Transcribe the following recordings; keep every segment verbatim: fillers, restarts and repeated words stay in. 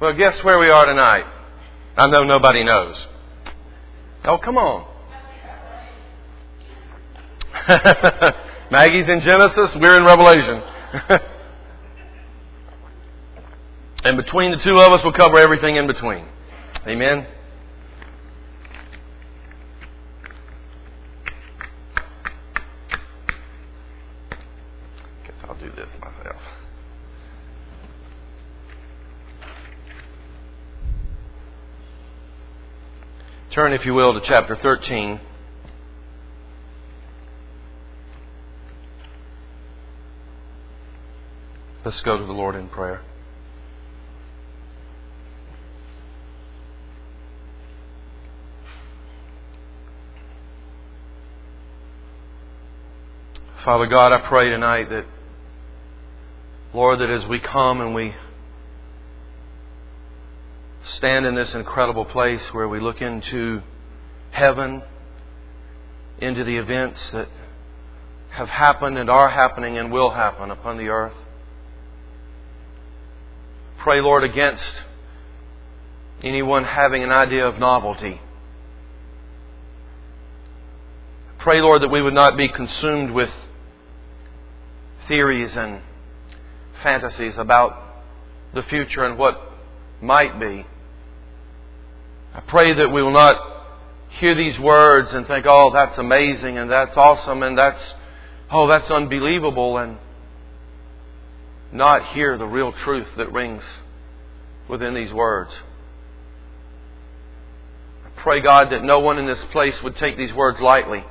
Well, guess where we are tonight? I know nobody knows. Oh, come on. Maggie's in Genesis, we're in Revelation. And between the two of us, we'll cover everything in between. Amen? Guess I'll do this myself. Turn, if you will, to chapter thirteen. Let's go to the Lord in prayer. Father God, I pray tonight that, Lord, that as we come and we stand in this incredible place where we look into heaven, into the events that have happened and are happening and will happen upon the earth. Pray, Lord, against anyone having an idea of novelty. Pray, Lord, that we would not be consumed with theories and fantasies about the future and what might be. I pray that we will not hear these words and think, oh, that's amazing and that's awesome and that's, oh, that's unbelievable, and not hear the real truth that rings within these words. I pray, God, that no one in this place would take these words lightly.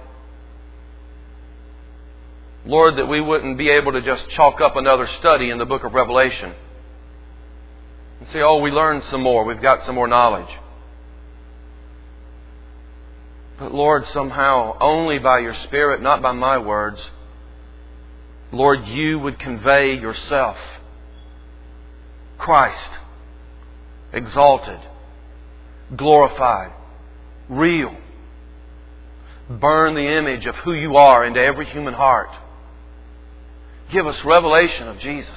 Lord, that we wouldn't be able to just chalk up another study in the book of Revelation and say, oh, we learned some more, we've got some more knowledge. But Lord, somehow, only by your Spirit, not by my words, Lord, you would convey yourself. Christ, exalted, glorified, real. Burn the image of who you are into every human heart. Give us revelation of Jesus.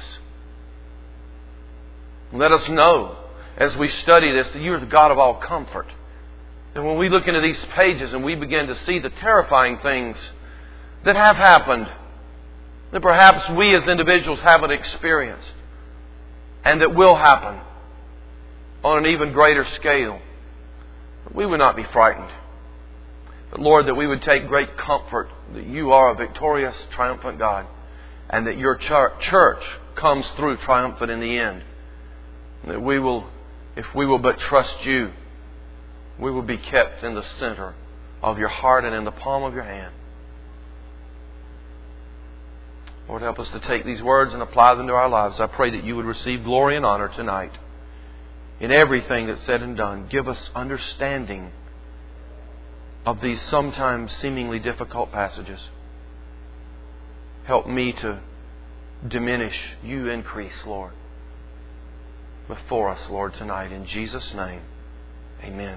Let us know as we study this that you are the God of all comfort. And when we look into these pages and we begin to see the terrifying things that have happened, that perhaps we as individuals haven't experienced, and that will happen on an even greater scale, we would not be frightened. But Lord, that we would take great comfort that you are a victorious, triumphant God, and that your church comes through triumphant in the end. And that we will, if we will but trust you, we will be kept in the center of your heart and in the palm of your hand. Lord, help us to take these words and apply them to our lives. I pray that you would receive glory and honor tonight in everything that's said and done. Give us understanding of these sometimes seemingly difficult passages. Help me to diminish, you increase, Lord, before us, Lord, tonight. In Jesus' name, amen.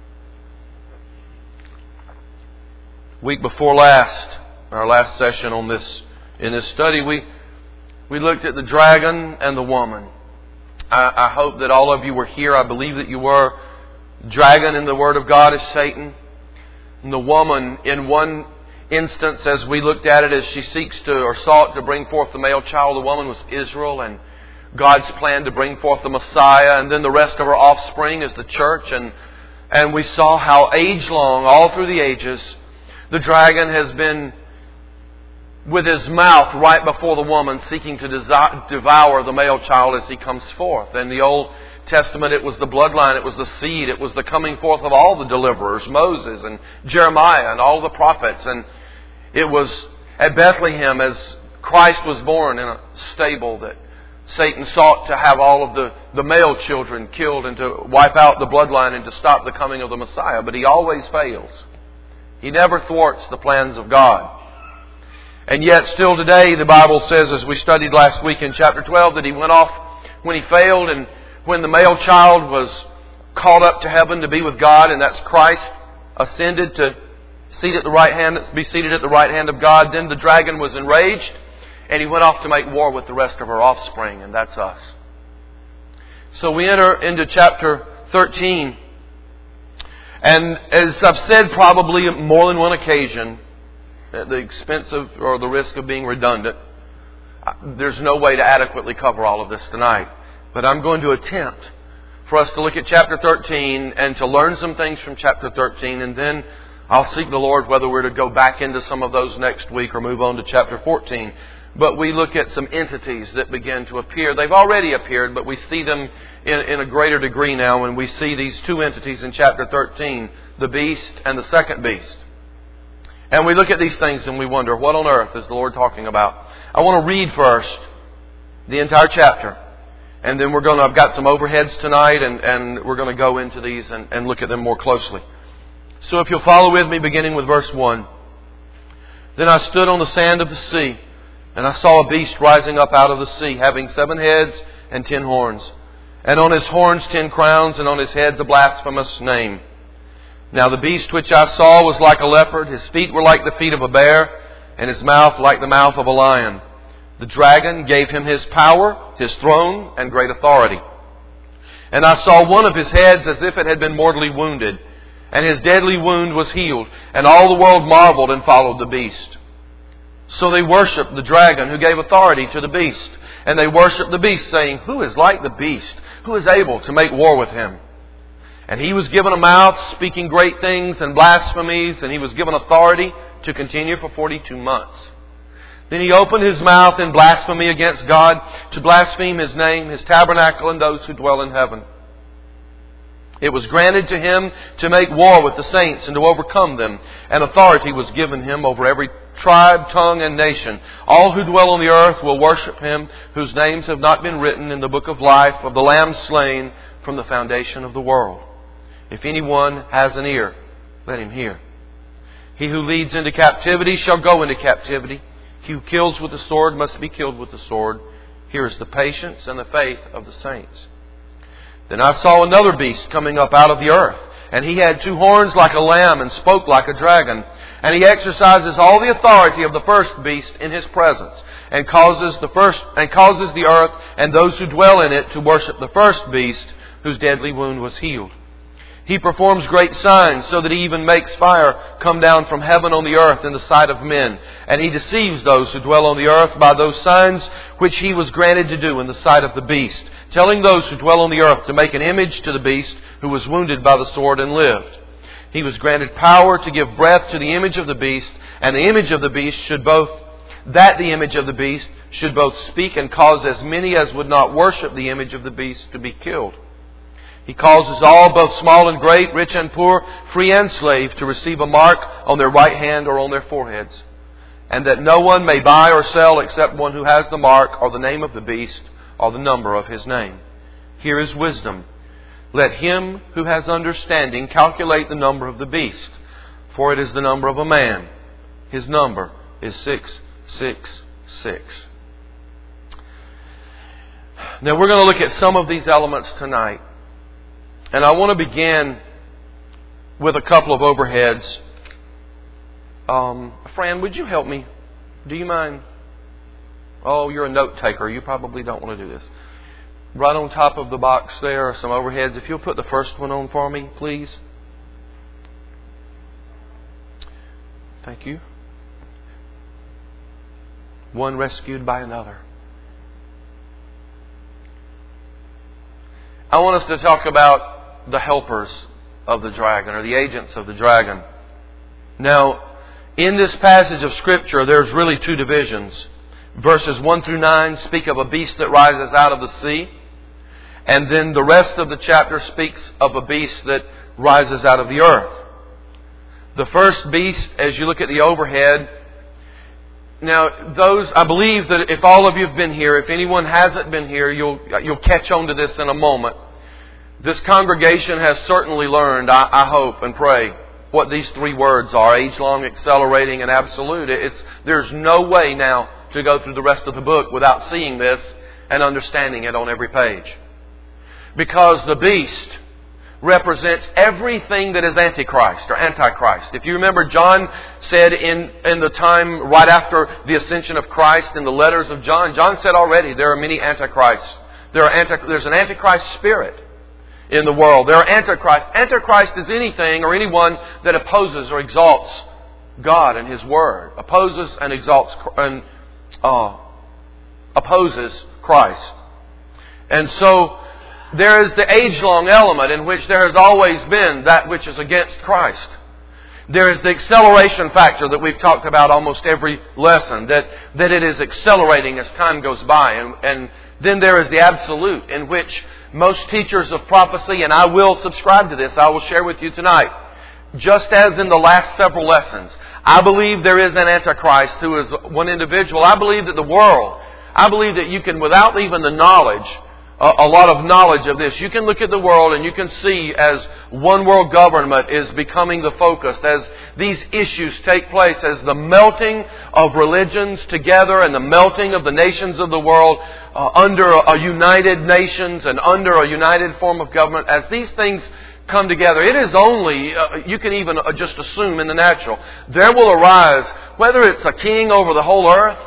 Week before last, our last session on this, in this study, we we looked at the dragon and the woman. I, I hope that all of you were here. I believe that you were. Dragon in the Word of God is Satan. And the woman, in one instance, as we looked at it, as she seeks to or sought to bring forth the male child, the woman was Israel and God's plan to bring forth the Messiah. And then the rest of her offspring is the church. And, and we saw how age long, all through the ages, the dragon has been with his mouth right before the woman, seeking to devour the male child as he comes forth. In the Old Testament, it was the bloodline, it was the seed, it was the coming forth of all the deliverers, Moses and Jeremiah and all the prophets. And it was at Bethlehem, as Christ was born in a stable, that Satan sought to have all of the, the male children killed and to wipe out the bloodline and to stop the coming of the Messiah. But he always fails. He never thwarts the plans of God. And yet still today, the Bible says, as we studied last week in chapter twelve, that he went off when he failed, and when the male child was called up to heaven to be with God, and that's Christ ascended to seat at the right hand, be seated at the right hand of God, then the dragon was enraged, and he went off to make war with the rest of her offspring, and that's us. So we enter into chapter thirteen. And as I've said probably more than one occasion, at the expense of or the risk of being redundant, there's no way to adequately cover all of this tonight. But I'm going to attempt for us to look at chapter thirteen and to learn some things from chapter thirteen, and then I'll seek the Lord whether we're to go back into some of those next week or move on to chapter fourteen. But we look at some entities that begin to appear. They've already appeared, but we see them in, in a greater degree now when we see these two entities in chapter thirteen, the beast and the second beast. And we look at these things and we wonder, what on earth is the Lord talking about? I want to read first the entire chapter. And then we're going to, I've got some overheads tonight, and, and we're going to go into these and, and look at them more closely. So if you'll follow with me, beginning with verse one. Then I stood on the sand of the sea, and I saw a beast rising up out of the sea, having seven heads and ten horns. And on his horns ten crowns, and on his heads a blasphemous name. Now the beast which I saw was like a leopard, his feet were like the feet of a bear, and his mouth like the mouth of a lion. The dragon gave him his power, his throne, and great authority. And I saw one of his heads as if it had been mortally wounded, and his deadly wound was healed, and all the world marveled and followed the beast. So they worshipped the dragon who gave authority to the beast, and they worshipped the beast, saying, Who is like the beast? Who is able to make war with him? And he was given a mouth, speaking great things and blasphemies, and he was given authority to continue for forty-two months. Then he opened his mouth in blasphemy against God, to blaspheme His name, His tabernacle, and those who dwell in heaven. It was granted to him to make war with the saints and to overcome them, and authority was given him over every tribe, tongue, and nation. All who dwell on the earth will worship him, whose names have not been written in the book of life of the Lamb slain from the foundation of the world. If anyone has an ear, let him hear. He who leads into captivity shall go into captivity. He who kills with the sword must be killed with the sword. Here is the patience and the faith of the saints. Then I saw another beast coming up out of the earth, and he had two horns like a lamb and spoke like a dragon. And he exercises all the authority of the first beast in his presence, and causes the first and causes the earth and those who dwell in it to worship the first beast, whose deadly wound was healed. He performs great signs, so that he even makes fire come down from heaven on the earth in the sight of men. And he deceives those who dwell on the earth by those signs which he was granted to do in the sight of the beast, telling those who dwell on the earth to make an image to the beast who was wounded by the sword and lived. He was granted power to give breath to the image of the beast, and the image of the beast should both, that the image of the beast should both speak and cause as many as would not worship the image of the beast to be killed. He causes all, both small and great, rich and poor, free and slave, to receive a mark on their right hand or on their foreheads, and that no one may buy or sell except one who has the mark or the name of the beast or the number of his name. Here is wisdom. Let him who has understanding calculate the number of the beast, for it is the number of a man. His number is six six six. Now we're going to look at some of these elements tonight. And I want to begin with a couple of overheads. Um, Fran, would you help me? Do you mind? Oh, you're a note taker. You probably don't want to do this. Right on top of the box there are some overheads. If you'll put the first one on for me, please. Thank you. One rescued by another. I want us to talk about the helpers of the dragon, or the agents of the dragon. Now, in this passage of Scripture, there's really two divisions. Verses one through nine speak of a beast that rises out of the sea. And then the rest of the chapter speaks of a beast that rises out of the earth. The first beast, as you look at the overhead, now those, I believe that if all of you have been here, if anyone hasn't been here, you'll you'll catch on to this in a moment. This congregation has certainly learned, I, I hope and pray, what these three words are: age-long, accelerating, and absolute. It's there's no way now to go through the rest of the book without seeing this and understanding it on every page. Because the beast represents everything that is Antichrist or Antichrist. If you remember, John said in, in the time right after the ascension of Christ, in the letters of John, John said already there are many Antichrists There are anti, there's an Antichrist spirit in the world. There are Antichrists. Antichrist is anything or anyone that opposes or exalts God and His Word. Opposes and exalts and uh, opposes Christ. And so there is the age-long element in which there has always been that which is against Christ. There is the acceleration factor that we've talked about almost every lesson, that, that it is accelerating as time goes by. And, and then there is the absolute, in which most teachers of prophecy, and I will subscribe to this, I will share with you tonight, just as in the last several lessons, I believe there is an Antichrist who is one individual. I believe that the world, I believe that you can, without even the knowledge, a lot of knowledge of this, you can look at the world and you can see as one world government is becoming the focus, as these issues take place, as the melting of religions together and the melting of the nations of the world uh, under a united nations and under a united form of government, as these things come together, it is only, uh, you can even uh, just assume in the natural, there will arise, whether it's a king over the whole earth,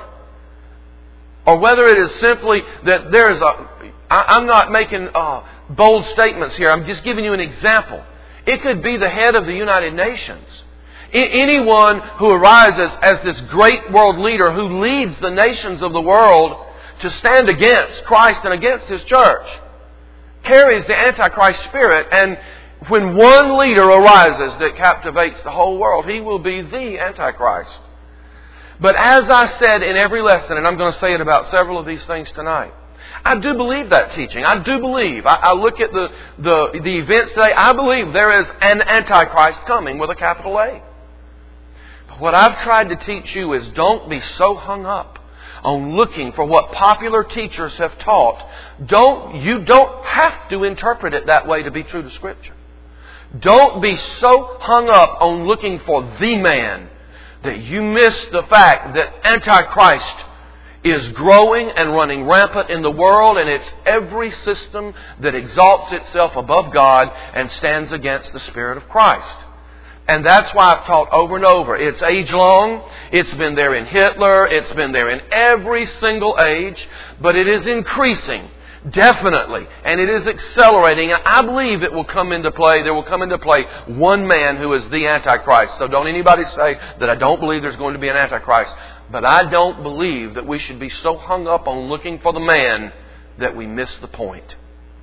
or whether it is simply that there is a, I'm not making uh, bold statements here. I'm just giving you an example. It could be the head of the United Nations. I- anyone who arises as this great world leader who leads the nations of the world to stand against Christ and against His church carries the Antichrist spirit. And when one leader arises that captivates the whole world, he will be the Antichrist. But as I said in every lesson, and I'm going to say it about several of these things tonight, I do believe that teaching. I do believe. I, I look at the, the, the events today. I believe there is an Antichrist coming with a capital A. But what I've tried to teach you is don't be so hung up on looking for what popular teachers have taught. Don't, you don't have to interpret it that way to be true to Scripture. Don't be so hung up on looking for the man that you miss the fact that Antichrist is growing and running rampant in the world, and it's every system that exalts itself above God and stands against the Spirit of Christ. And that's why I've taught over and over. It's age-long. It's been there in Hitler. It's been there in every single age. But it is increasing, definitely. And it is accelerating. And I believe it will come into play. There will come into play one man who is the Antichrist. So don't anybody say that I don't believe there's going to be an Antichrist. But I don't believe that we should be so hung up on looking for the man that we miss the point.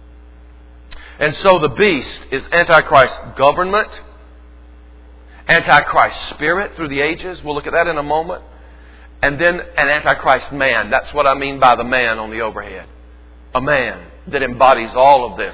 And so the beast is Antichrist government, Antichrist spirit through the ages. We'll look at that in a moment. And then an Antichrist man. That's what I mean by the man on the overhead. A man that embodies all of this.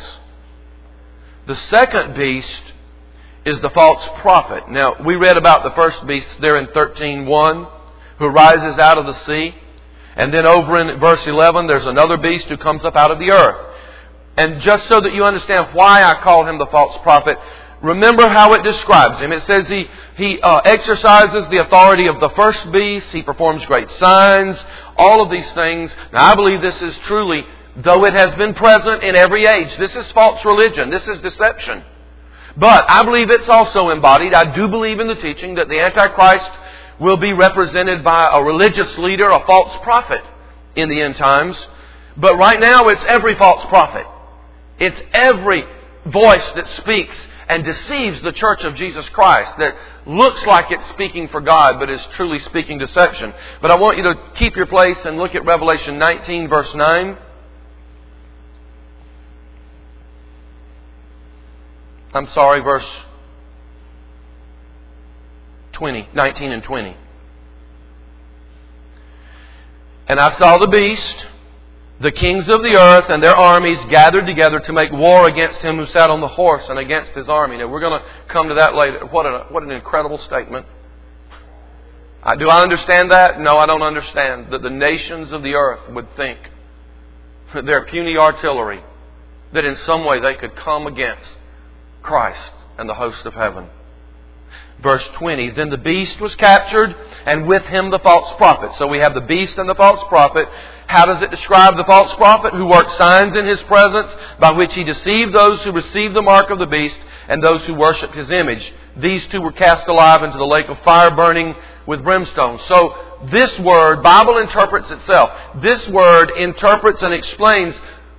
The second beast is the false prophet. Now, we read about the first beast there in thirteen one. Who rises out of the sea. And then over in verse eleven, there's another beast who comes up out of the earth. And just so that you understand why I call him the false prophet, remember how it describes him. It says he, he uh, exercises the authority of the first beast. He performs great signs. All of these things. Now I believe this is truly, though it has been present in every age, this is false religion. This is deception. But I believe it's also embodied. I do believe in the teaching that the Antichrist will be represented by a religious leader, a false prophet in the end times. But right now it's every false prophet. It's every voice that speaks and deceives the church of Jesus Christ, that looks like it's speaking for God but is truly speaking deception. But I want you to keep your place and look at Revelation nineteen verse nine. I'm sorry, verse twenty, nineteen and twenty. And I saw the beast, the kings of the earth and their armies gathered together to make war against him who sat on the horse and against his army. Now we're going to come to that later. What an, what an incredible statement. I, do I understand that? No, I don't understand that the nations of the earth would think that their puny artillery, that in some way they could come against Christ and the host of heaven. Verse twenty, then the beast was captured, and with him the false prophet. So we have the beast and the false prophet. How does it describe the false prophet? Who worked signs in his presence, by which he deceived those who received the mark of the beast and those who worshipped his image. These two were cast alive into the lake of fire burning with brimstone. So this word, Bible interprets itself. This word interprets and explains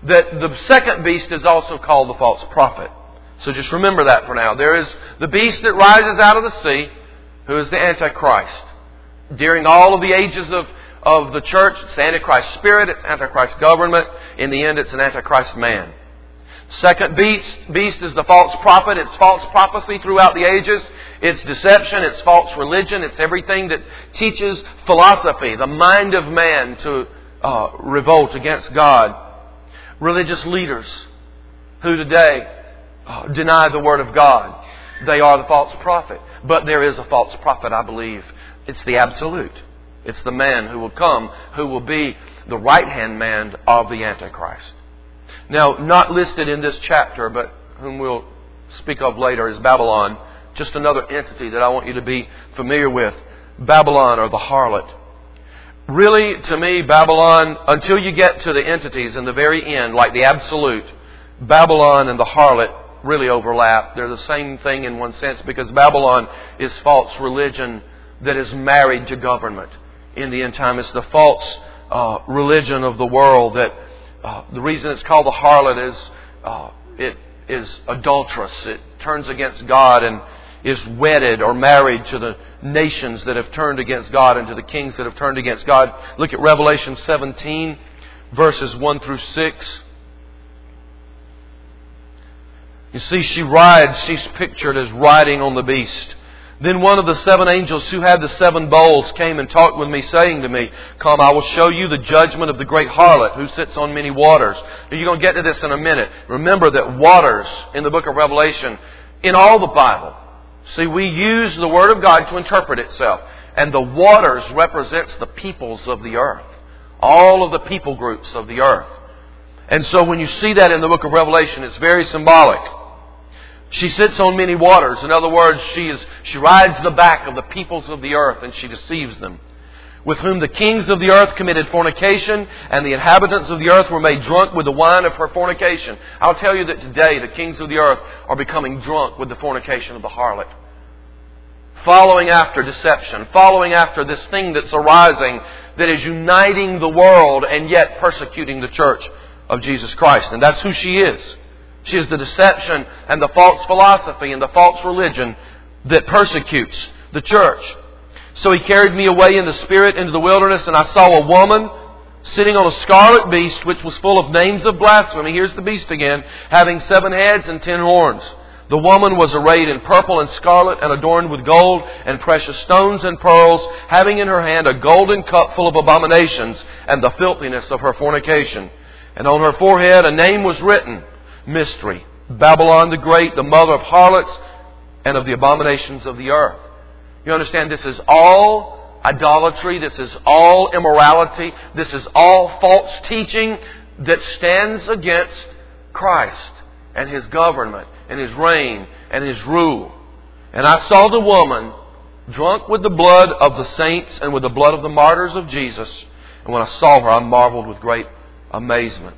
that the second beast is also called the false prophet. So just remember that for now. There is the beast that rises out of the sea, who is the Antichrist. During all of the ages of, of the church, it's the Antichrist spirit, it's Antichrist government. In the end, it's an Antichrist man. Second beast, beast is the false prophet. It's false prophecy throughout the ages. It's deception. It's false religion. It's everything that teaches philosophy, the mind of man to uh, revolt against God. Religious leaders who today uh, deny the Word of God. They are the false prophet. But there is a false prophet, I believe. It's the absolute. It's the man who will come, who will be the right-hand man of the Antichrist. Now, not listed in this chapter, but whom we'll speak of later, is Babylon. Just another entity that I want you to be familiar with. Babylon, or the harlot. Really, to me, Babylon, until you get to the entities in the very end, like the absolute, Babylon and the harlot really overlap. They're the same thing in one sense, because Babylon is false religion that is married to government. In the end time, it's the false uh, religion of the world that Uh, the reason it's called the harlot is uh, it is adulterous. It turns against God and is wedded or married to the nations that have turned against God and to the kings that have turned against God. Look at Revelation seventeen, verses one through six. You see, she rides, she's pictured as riding on the beast. Then one of the seven angels who had the seven bowls came and talked with me, saying to me, "Come, I will show you the judgment of the great harlot who sits on many waters." Now, you're going to get to this in a minute. Remember that waters in the book of Revelation, in all the Bible, see, we use the Word of God to interpret itself. And the waters represents the peoples of the earth. All of the people groups of the earth. And so when you see that in the book of Revelation, it's very symbolic. She sits on many waters. In other words, she is she rides the back of the peoples of the earth and she deceives them. With whom the kings of the earth committed fornication, and the inhabitants of the earth were made drunk with the wine of her fornication. I'll tell you that today the kings of the earth are becoming drunk with the fornication of the harlot. Following after deception, following after this thing that's arising that is uniting the world and yet persecuting the church of Jesus Christ. And that's who she is. She is the deception and the false philosophy and the false religion that persecutes the church. So he carried me away in the Spirit into the wilderness, and I saw a woman sitting on a scarlet beast, which was full of names of blasphemy. Here's the beast again, having seven heads and ten horns. The woman was arrayed in purple and scarlet and adorned with gold and precious stones and pearls, having in her hand a golden cup full of abominations and the filthiness of her fornication. And on her forehead a name was written, Mystery, Babylon the Great, the mother of harlots and of the abominations of the earth. You understand, this is all idolatry. This is all immorality. This is all false teaching that stands against Christ and His government and His reign and His rule. And I saw the woman drunk with the blood of the saints and with the blood of the martyrs of Jesus. And when I saw her, I marveled with great amazement.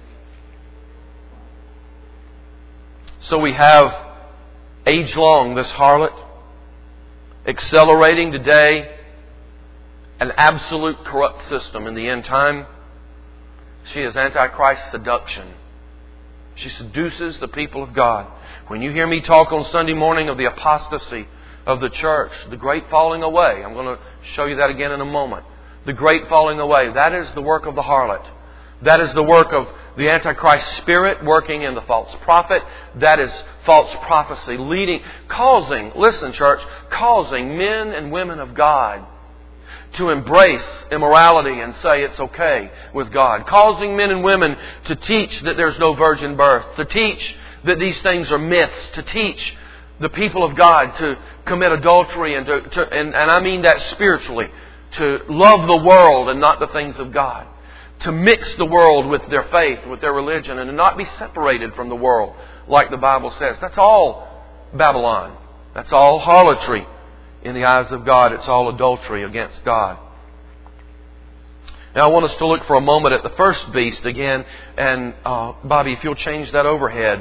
So we have age-long this harlot, accelerating today, an absolute corrupt system in the end time. She is Antichrist seduction. She seduces the people of God. When you hear me talk on Sunday morning of the apostasy of the church, the great falling away, I'm going to show you that again in a moment. The great falling away, that is the work of the harlot. That is the work of the Antichrist spirit working in the false prophet. That is false prophecy leading, causing, listen church, causing men and women of God to embrace immorality and say it's okay with God. Causing men and women to teach that there's no virgin birth. To teach that these things are myths. To teach the people of God to commit adultery and to, to and, and I mean that spiritually. To love the world and not the things of God. To mix the world with their faith, with their religion, and to not be separated from the world, like the Bible says. That's all Babylon. That's all harlotry in the eyes of God. It's all adultery against God. Now I want us to look for a moment at the first beast again. And uh, Bobby, if you'll change that overhead.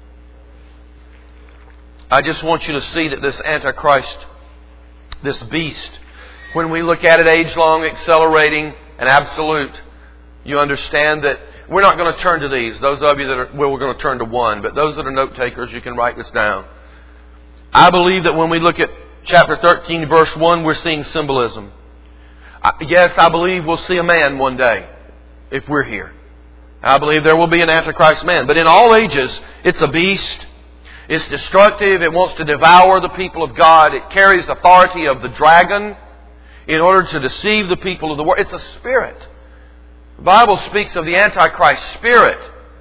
I just want you to see that this Antichrist, this beast, when we look at it age-long, accelerating, and absolute, you understand that we're not going to turn to these. Those of you that are, well, we're going to turn to one. But those that are note takers, you can write this down. I believe that when we look at chapter thirteen, verse one, we're seeing symbolism. Yes, I believe we'll see a man one day if we're here. I believe there will be an Antichrist man. But in all ages, it's a beast. It's destructive. It wants to devour the people of God. It carries the authority of the dragon in order to deceive the people of the world. It's a spirit. The Bible speaks of the Antichrist spirit.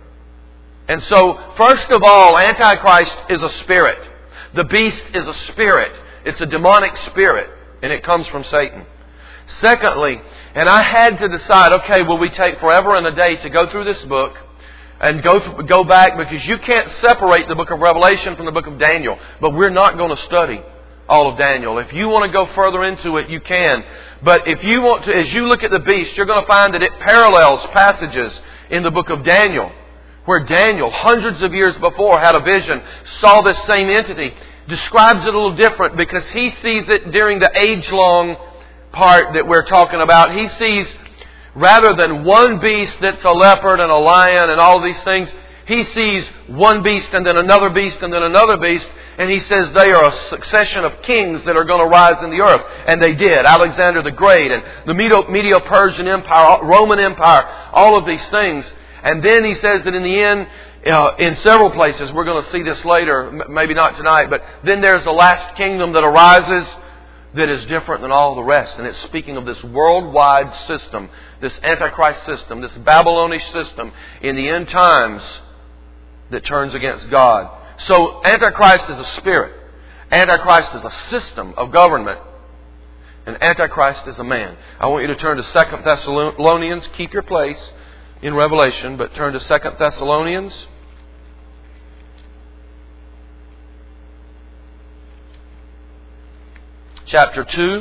And so, first of all, Antichrist is a spirit. The beast is a spirit. It's a demonic spirit. And it comes from Satan. Secondly, and I had to decide, okay, will we take forever and a day to go through this book and go th- go back, because you can't separate the book of Revelation from the book of Daniel. But we're not going to study all of Daniel. If you want to go further into it, you can. But if you want to, as you look at the beast, you're going to find that it parallels passages in the book of Daniel, where Daniel, hundreds of years before, had a vision, saw this same entity, describes it a little different because he sees it during the age-long part that we're talking about. He sees, rather than one beast that's a leopard and a lion and all these things, he sees one beast and then another beast and then another beast. And he says they are a succession of kings that are going to rise in the earth. And they did. Alexander the Great and the Medo-Persian Empire, Roman Empire, all of these things. And then he says that in the end, uh, in several places, we're going to see this later, m- maybe not tonight, but then there's the last kingdom that arises that is different than all the rest. And it's speaking of this worldwide system, this Antichrist system, this Babylonish system in the end times that turns against God. So Antichrist is a spirit. Antichrist is a system of government. And Antichrist is a man. I want you to turn to Second Thessalonians. Keep your place in Revelation, but turn to Second Thessalonians. Chapter two,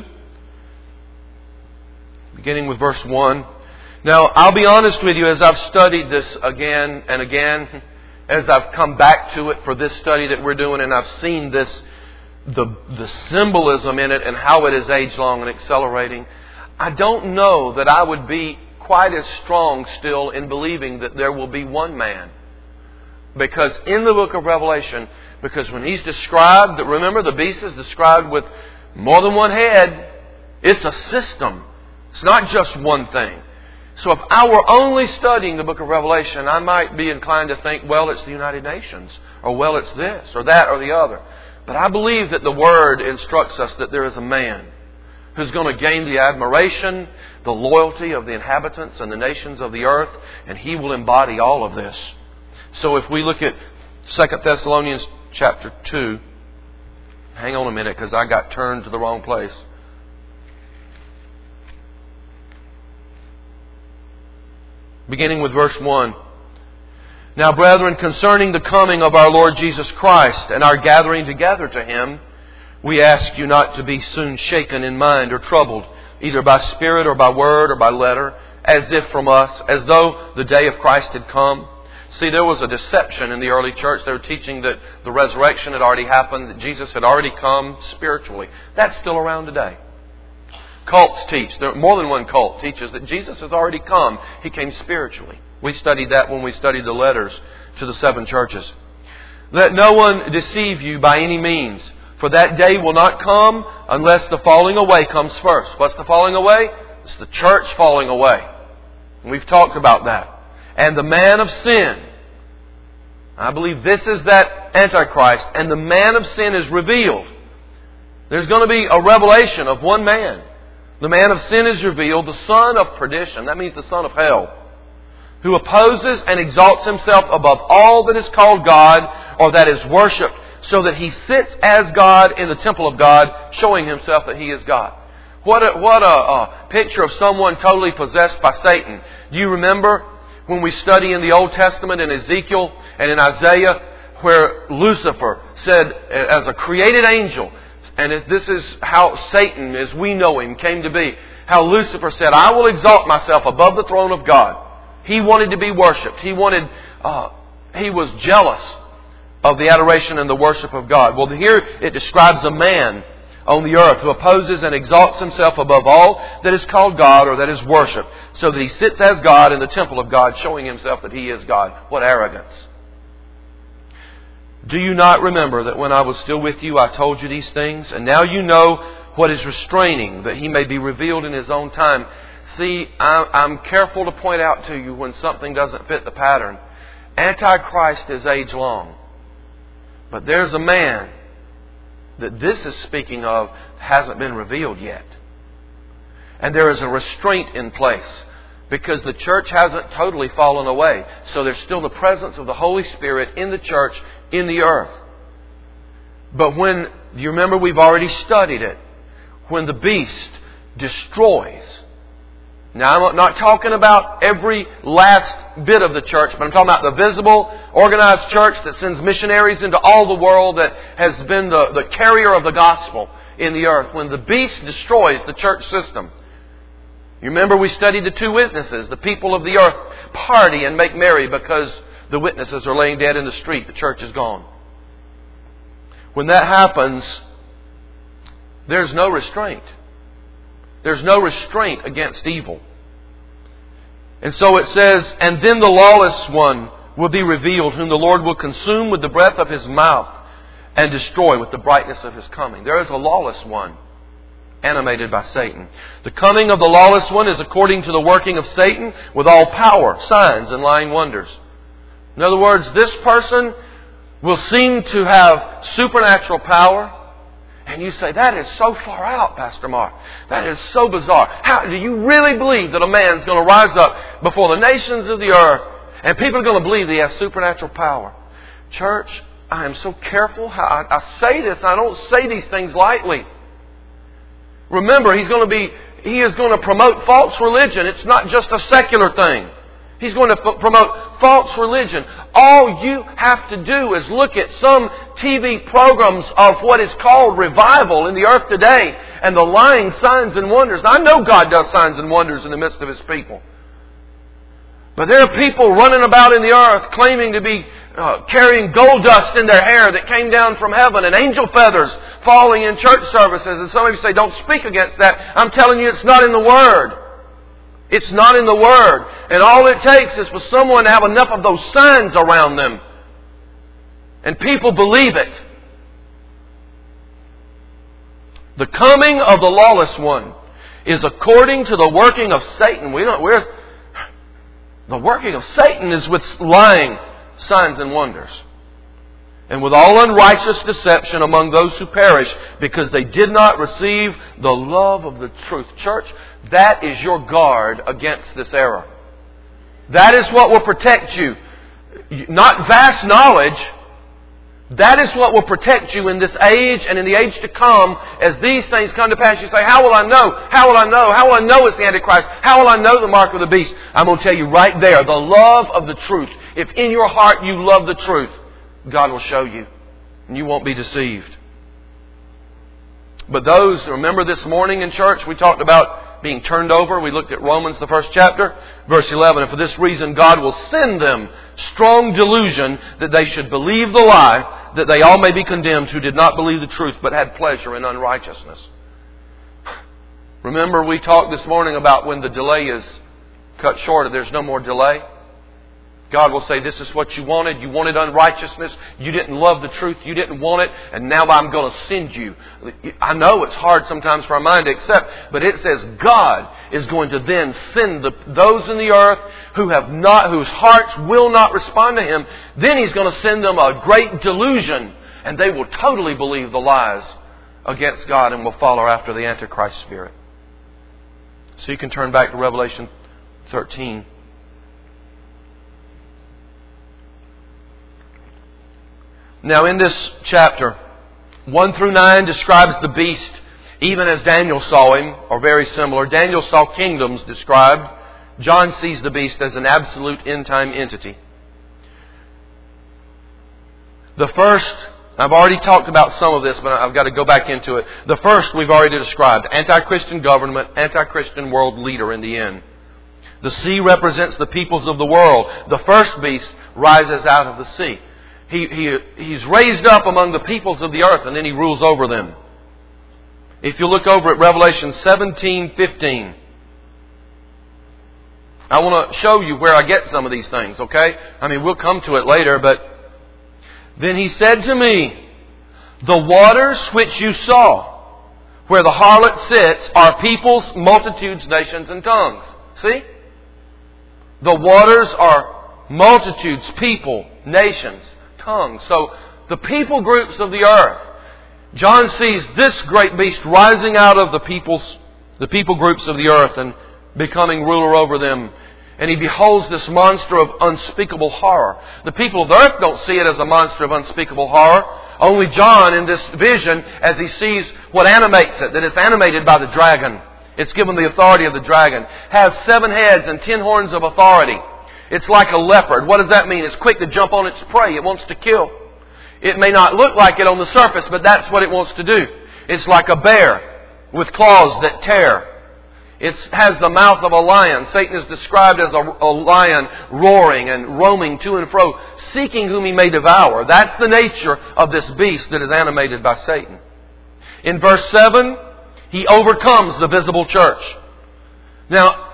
beginning with verse one. Now, I'll be honest with you, as I've studied this again and again, as I've come back to it for this study that we're doing, and I've seen this, the, the symbolism in it and how it is age-long and accelerating, I don't know that I would be quite as strong still in believing that there will be one man. Because in the book of Revelation, because when he's described, remember the beast is described with more than one head. It's a system. It's not just one thing. So if I were only studying the book of Revelation, I might be inclined to think, well, it's the United Nations, or well, it's this, or that, or the other. But I believe that the Word instructs us that there is a man who's going to gain the admiration, the loyalty of the inhabitants and the nations of the earth, and he will embody all of this. So if we look at Second Thessalonians chapter two, hang on a minute because I got turned to the wrong place. Beginning with verse one. Now, brethren, concerning the coming of our Lord Jesus Christ and our gathering together to Him, we ask you not to be soon shaken in mind or troubled, either by spirit or by word or by letter, as if from us, as though the day of Christ had come. See, there was a deception in the early church. They were teaching that the resurrection had already happened, that Jesus had already come spiritually. That's still around today. Cults teach, there, more than one cult teaches that Jesus has already come. He came spiritually. We studied that when we studied the letters to the seven churches. Let no one deceive you by any means, for that day will not come unless the falling away comes first. What's the falling away? It's the church falling away. And we've talked about that. And the man of sin. I believe this is that Antichrist. And the man of sin is revealed. There's going to be a revelation of one man. The man of sin is revealed, the son of perdition. That means the son of hell. Who opposes and exalts himself above all that is called God or that is worshipped, so that he sits as God in the temple of God, showing himself that he is God. What a, what a, a picture of someone totally possessed by Satan. Do you remember when we study in the Old Testament in Ezekiel and in Isaiah where Lucifer said as a created angel, and this is how Satan, as we know him, came to be, how Lucifer said, I will exalt myself above the throne of God. He wanted to be worshipped. He wanted, uh, he was jealous of the adoration and the worship of God. Well, here it describes a man, on the earth, who opposes and exalts himself above all that is called God or that is worshipped, so that he sits as God in the temple of God, showing himself that he is God. What arrogance! Do you not remember that when I was still with you, I told you these things? And now you know what is restraining, that he may be revealed in his own time. See, I'm careful to point out to you when something doesn't fit the pattern. Antichrist is age-long. But there's a man that this is speaking of hasn't been revealed yet. And there is a restraint in place because the church hasn't totally fallen away. So there's still the presence of the Holy Spirit in the church, in the earth. But when, do you remember we've already studied it, when the beast destroys. Now I'm not talking about every last bit of the church, but I'm talking about the visible, organized church that sends missionaries into all the world, that has been the, the carrier of the gospel in the earth. When the beast destroys the church system. You remember we studied the two witnesses. The people of the earth party and make merry because the witnesses are laying dead in the street. The church is gone. When that happens, there's no restraint. There's no restraint against evil. And so it says, and then the lawless one will be revealed, whom the Lord will consume with the breath of his mouth and destroy with the brightness of his coming. There is a lawless one, animated by Satan. The coming of the lawless one is according to the working of Satan with all power, signs, and lying wonders. In other words, this person will seem to have supernatural power. And you say, that is so far out, Pastor Mark. That is so bizarre. How do you really believe that a man's going to rise up before the nations of the earth and people are going to believe that he has supernatural power? Church, I am so careful how I, I say this. I don't say these things lightly. Remember, he's going to be, he is going to promote false religion. It's not just a secular thing. He's going to f- promote false religion. All you have to do is look at some T V programs of what is called revival in the earth today and the lying signs and wonders. I know God does signs and wonders in the midst of His people. But there are people running about in the earth claiming to be uh, carrying gold dust in their hair that came down from heaven and angel feathers falling in church services. And some of you say, don't speak against that. I'm telling you, it's not in the Word. It's not in the Word. And all it takes is for someone to have enough of those signs around them. And people believe it. The coming of the lawless one is according to the working of Satan. We don't, we're, the working of Satan is with lying signs and wonders. And with all unrighteous deception among those who perish, because they did not receive the love of the truth. Church, that is your guard against this error. That is what will protect you. Not vast knowledge. That is what will protect you in this age and in the age to come as these things come to pass. You say, how will I know? How will I know? How will I know it's the Antichrist? How will I know the mark of the beast? I'm going to tell you right there, the love of the truth. If in your heart you love the truth, God will show you, and you won't be deceived. But those, remember this morning in church, we talked about being turned over. We looked at Romans, the first chapter, verse eleven. And for this reason, God will send them strong delusion that they should believe the lie, that they all may be condemned who did not believe the truth, but had pleasure in unrighteousness. Remember, we talked this morning about when the delay is cut short, there's no more delay. God will say, this is what you wanted. You wanted unrighteousness. You didn't love the truth. You didn't want it. And now I'm going to send you. I know it's hard sometimes for our mind to accept, but it says God is going to then send the, those in the earth who have not, whose hearts will not respond to Him. Then He's going to send them a great delusion, and they will totally believe the lies against God and will follow after the Antichrist spirit. So you can turn back to Revelation thirteen. Now in this chapter, one through nine describes the beast even as Daniel saw him, or very similar. Daniel saw kingdoms described. John sees the beast as an absolute end-time entity. The first, I've already talked about some of this, but I've got to go back into it. The first we've already described. Anti-Christian government, anti-Christian world leader in the end. The sea represents the peoples of the world. The first beast rises out of the sea. He, he, he's raised up among the peoples of the earth, and then he rules over them. If you look over at Revelation seventeen fifteen, I want to show you where I get some of these things, okay? I mean, we'll come to it later, but then He said to me, the waters which you saw, where the harlot sits, are peoples, multitudes, nations, and tongues. See? The waters are multitudes, people, nations, tongues. So, the people groups of the earth. John sees this great beast rising out of the peoples, the people groups of the earth and becoming ruler over them. And he beholds this monster of unspeakable horror. The people of the earth don't see it as a monster of unspeakable horror. Only John, in this vision, as he sees what animates it, that it's animated by the dragon. It's given the authority of the dragon. Has seven heads and ten horns of authority. It's like a leopard. What does that mean? It's quick to jump on its prey. It wants to kill. It may not look like it on the surface, but that's what it wants to do. It's like a bear with claws that tear. It has the mouth of a lion. Satan is described as a, a lion roaring and roaming to and fro, seeking whom he may devour. That's the nature of this beast that is animated by Satan. In verse seven, he overcomes the visible church. Now,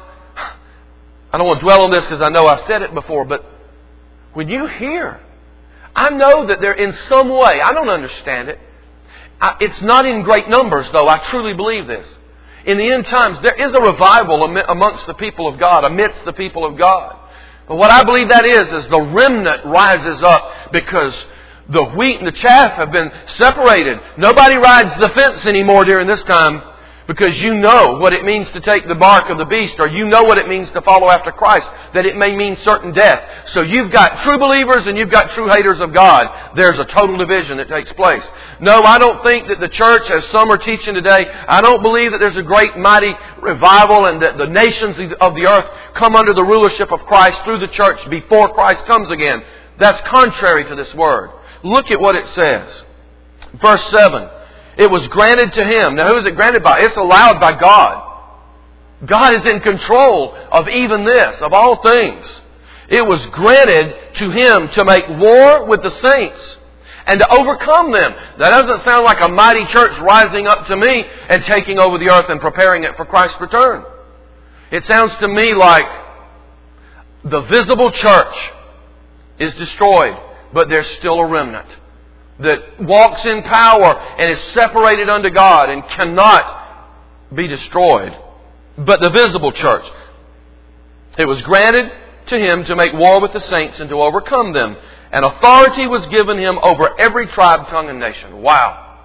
I don't want to dwell on this because I know I've said it before, but when you hear, I know that they're in some way, I don't understand it. I, it's not in great numbers, though. I truly believe this. In the end times, there is a revival amongst the people of God, amidst the people of God. But what I believe that is, is the remnant rises up because the wheat and the chaff have been separated. Nobody rides the fence anymore during this time because you know what it means to take the mark of the beast, or you know what it means to follow after Christ, that it may mean certain death. So you've got true believers and you've got true haters of God. There's a total division that takes place. No, I don't think that the church, as some are teaching today, I don't believe that there's a great mighty revival and that the nations of the earth come under the rulership of Christ through the church before Christ comes again. That's contrary to this word. Look at what it says. Verse seven. It was granted to him. Now who is it granted by? It's allowed by God. God is in control of even this, of all things. It was granted to him to make war with the saints and to overcome them. That doesn't sound like a mighty church rising up to me and taking over the earth and preparing it for Christ's return. It sounds to me like the visible church is destroyed, but there's still a remnant that walks in power and is separated unto God and cannot be destroyed. But the visible church, it was granted to him to make war with the saints and to overcome them. And authority was given him over every tribe, tongue, and nation. Wow.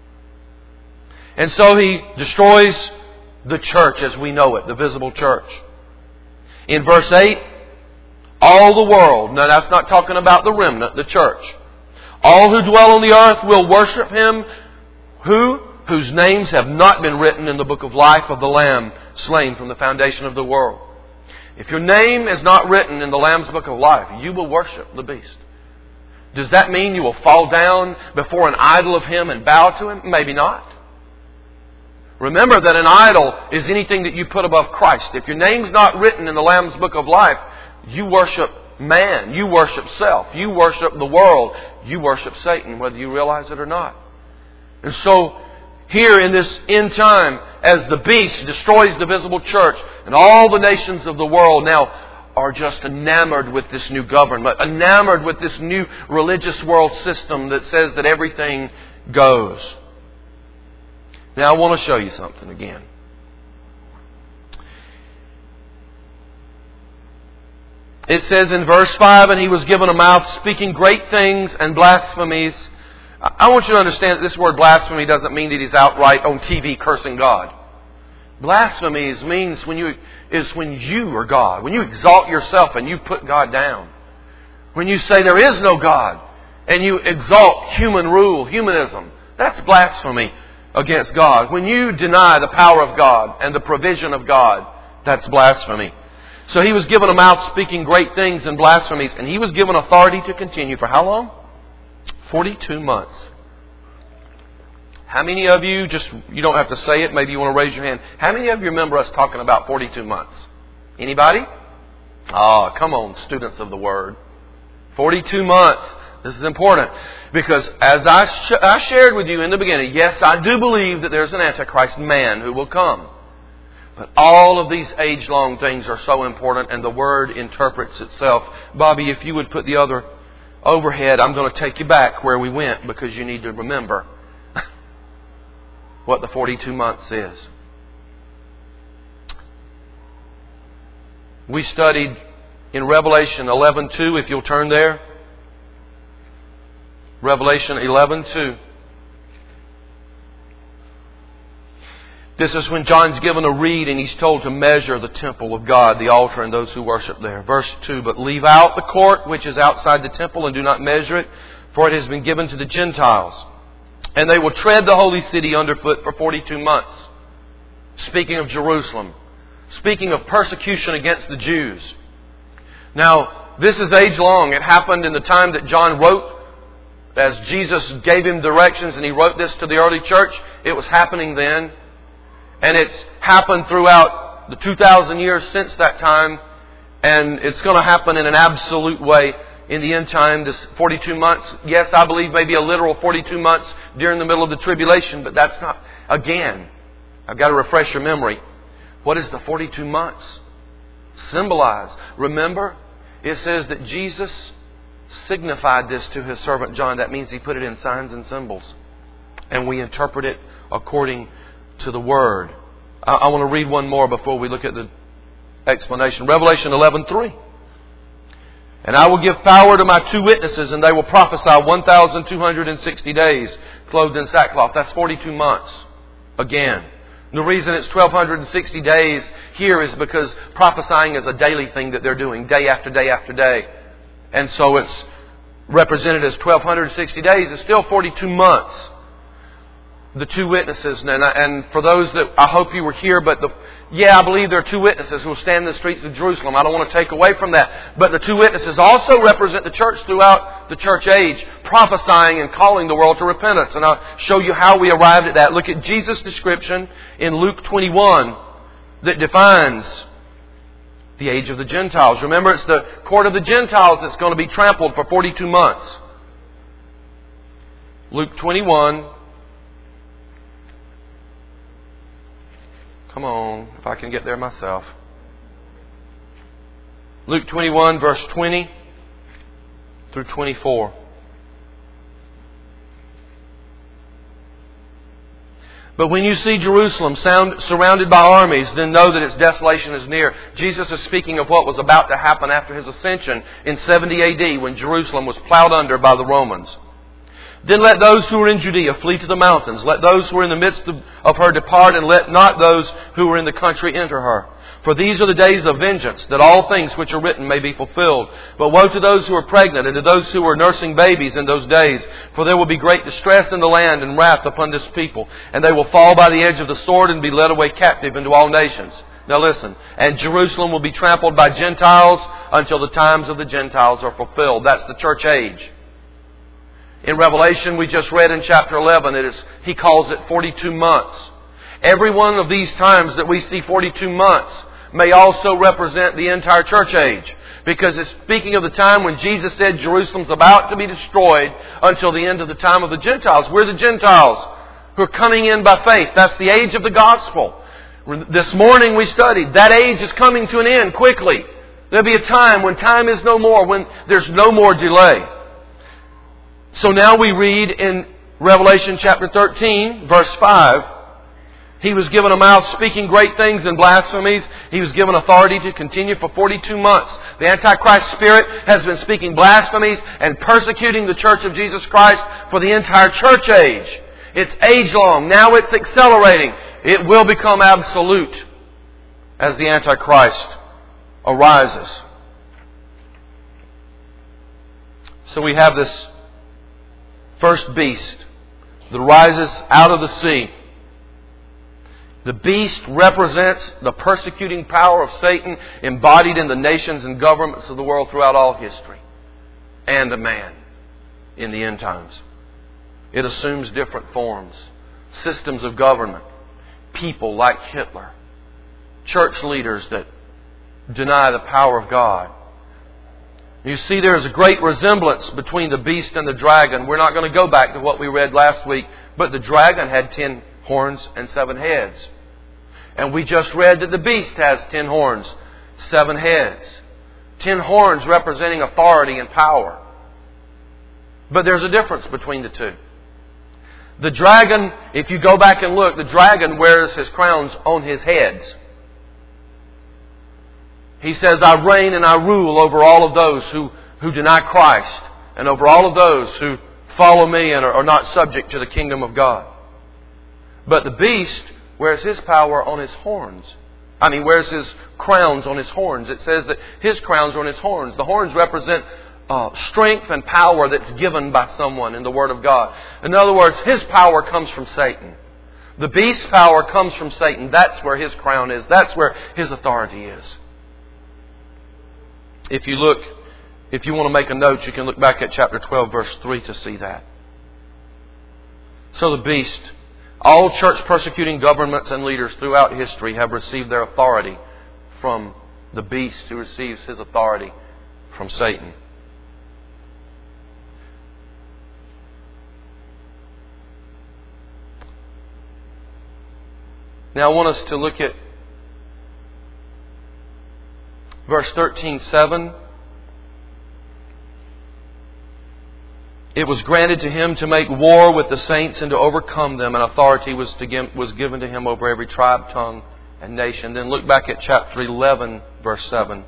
And so he destroys the church as we know it, the visible church. In verse eight, all the world, now that's not talking about the remnant, the church. All who dwell on the earth will worship him, who, whose names have not been written in the book of life of the Lamb slain from the foundation of the world. If your name is not written in the Lamb's book of life, you will worship the beast. Does that mean you will fall down before an idol of him and bow to him? Maybe not. Remember that an idol is anything that you put above Christ. If your name's not written in the Lamb's book of life, you worship man. You worship self. You worship the world. You worship Satan, whether you realize it or not. And so, here in this end time, as the beast destroys the visible church, and all the nations of the world now are just enamored with this new government, enamored with this new religious world system that says that everything goes. Now I want to show you something again. It says in verse five, and he was given a mouth speaking great things and blasphemies. I want you to understand that this word blasphemy doesn't mean that he's outright on T V cursing God. Blasphemies means when you is when you are God. When you exalt yourself and you put God down. When you say there is no God and you exalt human rule, humanism. That's blasphemy against God. When you deny the power of God and the provision of God, that's blasphemy. So he was given a mouth speaking great things and blasphemies, and he was given authority to continue for how long? forty-two months. How many of you, just, you don't have to say it, maybe you want to raise your hand. How many of you remember us talking about forty-two months? Anybody? Oh, come on, students of the Word. forty-two months. This is important because as I, sh- I shared with you in the beginning, yes, I do believe that there's an Antichrist man who will come. But all of these age-long things are so important, and the Word interprets itself. Bobby, if you would put the other overhead, I'm going to take you back where we went because you need to remember what the forty-two months is. We studied in Revelation eleven two, if you'll turn there. Revelation eleven two. This is when John's given a reed and he's told to measure the temple of God, the altar, and those who worship there. Verse two, but leave out the court which is outside the temple and do not measure it, for it has been given to the Gentiles. And they will tread the holy city underfoot for forty-two months. Speaking of Jerusalem. Speaking of persecution against the Jews. Now, this is age long. It happened in the time that John wrote, as Jesus gave him directions and he wrote this to the early church. It was happening then. And it's happened throughout the two thousand years since that time. And it's going to happen in an absolute way in the end time. This forty-two months, yes, I believe maybe a literal forty-two months during the middle of the tribulation. But that's not, again, I've got to refresh your memory. What is the forty-two months symbolize? Remember, it says that Jesus signified this to His servant John. That means He put it in signs and symbols. And we interpret it according to the Word. I, I want to read one more before we look at the explanation. Revelation eleven three. And I will give power to my two witnesses, and they will prophesy one thousand two hundred sixty days, clothed in sackcloth. That's forty-two months. Again. The reason it's twelve sixty days here is because prophesying is a daily thing that they're doing, day after day after day. And so it's represented as twelve sixty days. It's still forty-two months. The two witnesses. And, and for those that, I hope you were here, but the, yeah, I believe there are two witnesses who will stand in the streets of Jerusalem. I don't want to take away from that. But the two witnesses also represent the church throughout the church age, prophesying and calling the world to repentance. And I'll show you how we arrived at that. Look at Jesus' description in Luke twenty-one that defines the age of the Gentiles. Remember, it's the court of the Gentiles that's going to be trampled for forty-two months. Luke twenty-one. Come on, if I can get there myself. Luke twenty-one, verse twenty through twenty-four. But when you see Jerusalem sound, surrounded by armies, then know that its desolation is near. Jesus is speaking of what was about to happen after His ascension in seventy A D when Jerusalem was plowed under by the Romans. Then let those who are in Judea flee to the mountains. Let those who are in the midst of, of her depart, and let not those who are in the country enter her. For these are the days of vengeance, that all things which are written may be fulfilled. But woe to those who are pregnant, and to those who are nursing babies in those days. For there will be great distress in the land, and wrath upon this people. And they will fall by the edge of the sword, and be led away captive into all nations. Now listen. And Jerusalem will be trampled by Gentiles, until the times of the Gentiles are fulfilled. That's the church age. In Revelation, we just read in chapter eleven, it is, He calls it forty-two months. Every one of these times that we see forty-two months may also represent the entire church age. Because it's speaking of the time when Jesus said Jerusalem's about to be destroyed until the end of the time of the Gentiles. We're the Gentiles who are coming in by faith. That's the age of the gospel. This morning we studied, that age is coming to an end quickly. There'll be a time when time is no more, when there's no more delay. So now we read in Revelation chapter thirteen, verse five, He was given a mouth speaking great things and blasphemies. He was given authority to continue for forty-two months. The Antichrist spirit has been speaking blasphemies and persecuting the church of Jesus Christ for the entire church age. It's age long. Now it's accelerating. It will become absolute as the Antichrist arises. So we have this first beast that rises out of the sea. The beast represents the persecuting power of Satan embodied in the nations and governments of the world throughout all history. And a man in the end times. It assumes different forms. Systems of government. People like Hitler. Church leaders that deny the power of God. You see, there is a great resemblance between the beast and the dragon. We're not going to go back to what we read last week, but the dragon had ten horns and seven heads. And we just read that the beast has ten horns, seven heads. Ten horns representing authority and power. But there's a difference between the two. The dragon, if you go back and look, the dragon wears his crowns on his heads. He says, I reign and I rule over all of those who, who deny Christ, and over all of those who follow me and are, are not subject to the kingdom of God. But the beast wears his power on his horns. I mean, wears his crowns on his horns. It says that his crowns are on his horns. The horns represent uh, strength and power that's given by someone in the Word of God. In other words, his power comes from Satan. The beast's power comes from Satan. That's where his crown is. That's where his authority is. If you look, if you want to make a note, you can look back at chapter twelve, verse three to see that. So the beast, all church persecuting governments and leaders throughout history have received their authority from the beast, who receives his authority from Satan. Now I want us to look at verse thirteen seven. It was granted to him to make war with the saints and to overcome them, and authority was, to give, was given to him over every tribe, tongue, and nation. Then look back at chapter eleven, verse seven.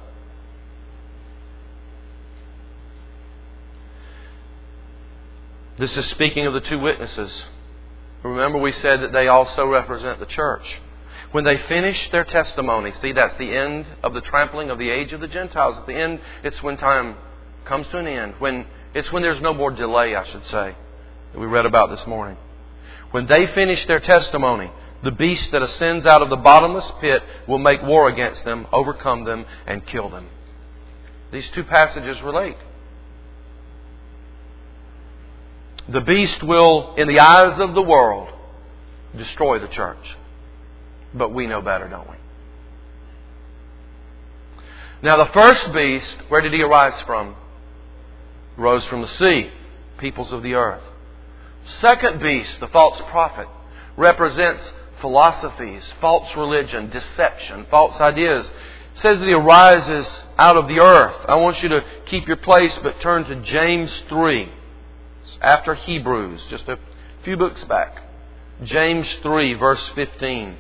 This is speaking of the two witnesses. Remember, we said that they also represent the church. When they finish their testimony, see, that's the end of the trampling of the age of the Gentiles. At the end, it's when time comes to an end. When It's when there's no more delay, I should say, that we read about this morning. When they finish their testimony, the beast that ascends out of the bottomless pit will make war against them, overcome them, and kill them. These two passages relate. The beast will, in the eyes of the world, destroy the church. But we know better, don't we? Now the first beast, where did he arise from? Rose from the sea, peoples of the earth. Second beast, the false prophet, represents philosophies, false religion, deception, false ideas. It says that he arises out of the earth. I want you to keep your place, but turn to James three. It's after Hebrews, just a few books back. James three, verse fifteen.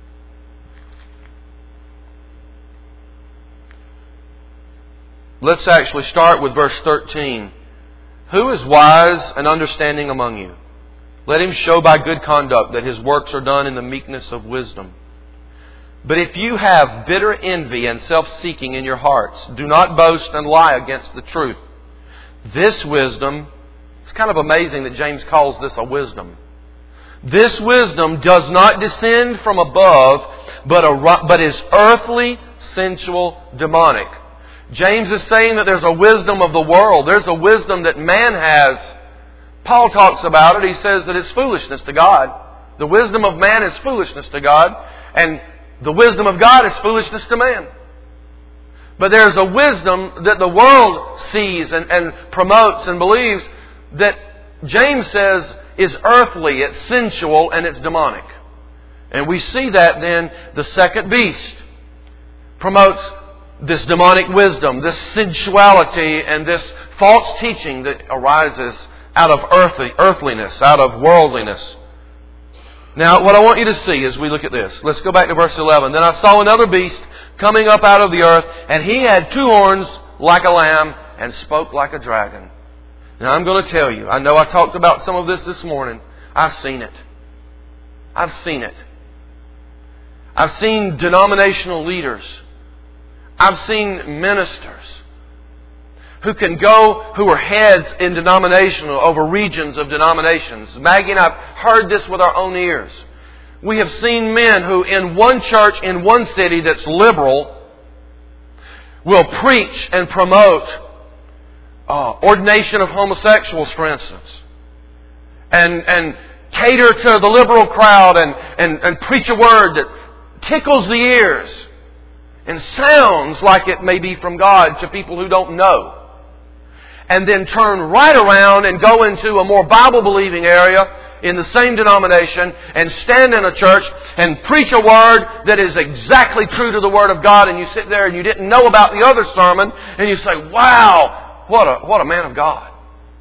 Let's actually start with verse thirteen. Who is wise and understanding among you? Let him show by good conduct that his works are done in the meekness of wisdom. But if you have bitter envy and self-seeking in your hearts, do not boast and lie against the truth. This wisdom, it's kind of amazing that James calls this a wisdom. This wisdom does not descend from above, but, a, but is earthly, sensual, demonic. James is saying that there's a wisdom of the world. There's a wisdom that man has. Paul talks about it. He says that it's foolishness to God. The wisdom of man is foolishness to God. And the wisdom of God is foolishness to man. But there's a wisdom that the world sees and, and promotes and believes that James says is earthly, it's sensual, and it's demonic. And we see that then the second beast promotes this demonic wisdom, this sensuality, and this false teaching that arises out of earthly, earthliness, out of worldliness. Now, what I want you to see as we look at this, let's go back to verse eleven. Then I saw another beast coming up out of the earth, and he had two horns like a lamb and spoke like a dragon. Now, I'm going to tell you, I know I talked about some of this this morning. I've seen it. I've seen it. I've seen denominational leaders. I've seen ministers who can go, who are heads in denominational, over regions of denominations. Maggie and I have heard this with our own ears. We have seen men who in one church, in one city that's liberal, will preach and promote uh, ordination of homosexuals, for instance. And, and cater to the liberal crowd and, and, and preach a word that tickles the ears and sounds like it may be from God to people who don't know. and then turn right around and go into a more Bible-believing area in the same denomination and stand in a church and preach a word that is exactly true to the Word of God, and you sit there and you didn't know about the other sermon and you say, wow, what a, what a man of God.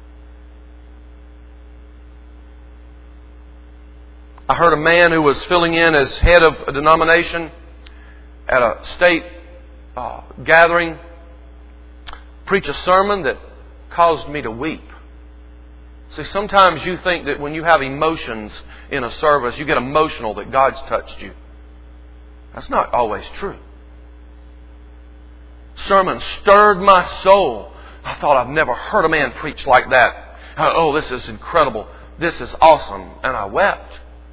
I heard a man who was filling in as head of a denomination at a state uh, gathering preach a sermon that caused me to weep. See, sometimes you think that when you have emotions in a service, you get emotional that God's touched you. That's not always true. Sermon stirred my soul. I thought, I've never heard a man preach like that. Oh, this is incredible. This is awesome. And I wept.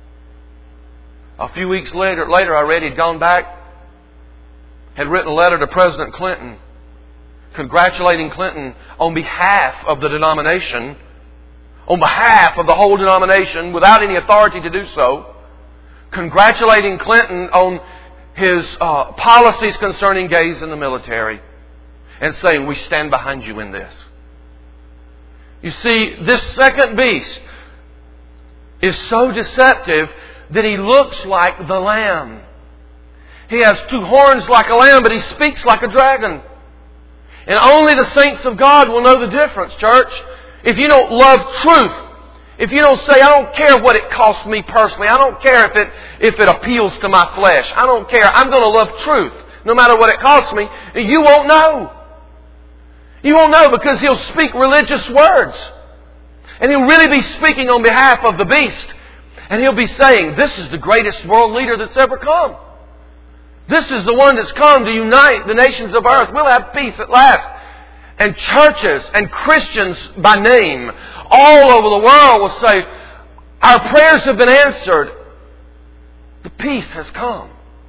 A few weeks later, later I read he'd gone back, had written a letter to President Clinton, congratulating Clinton on behalf of the denomination, on behalf of the whole denomination, without any authority to do so, congratulating Clinton on his uh, policies concerning gays in the military, and saying, we stand behind you in this. You see, this second beast is so deceptive that he looks like the lamb. He has two horns like a lamb, but he speaks like a dragon. And only the saints of God will know the difference, church. If you don't love truth, if you don't say, I don't care what it costs me personally, I don't care if it if it appeals to my flesh, I don't care, I'm going to love truth no matter what it costs me, you won't know. You won't know because he'll speak religious words. And he'll really be speaking on behalf of the beast. And he'll be saying, this is the greatest world leader that's ever come. This is the one that's come to unite the nations of earth. We'll have peace at last. And churches and Christians by name all over the world will say, our prayers have been answered. The peace has come.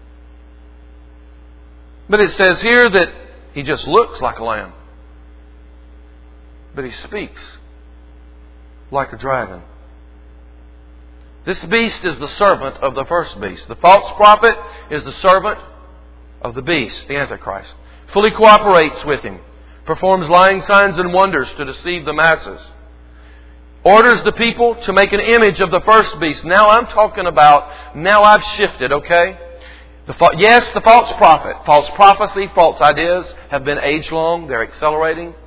But it says here that he just looks like a lamb. But he speaks like a dragon. This beast is the servant of the first beast. The false prophet is the servant of the beast, the Antichrist. Fully cooperates with him. Performs lying signs and wonders to deceive the masses. Orders the people to make an image of the first beast. Now I'm talking about, now I've shifted, okay? The, yes, the false prophet. False prophecy, false ideas have been age-long. They're accelerating.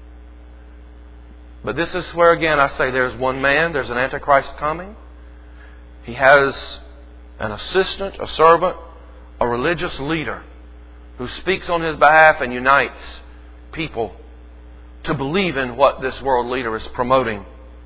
But this is where, again, I say there's one man, there's an Antichrist coming. He has an assistant, a servant, a religious leader who speaks on his behalf and unites people to believe in what this world leader is promoting.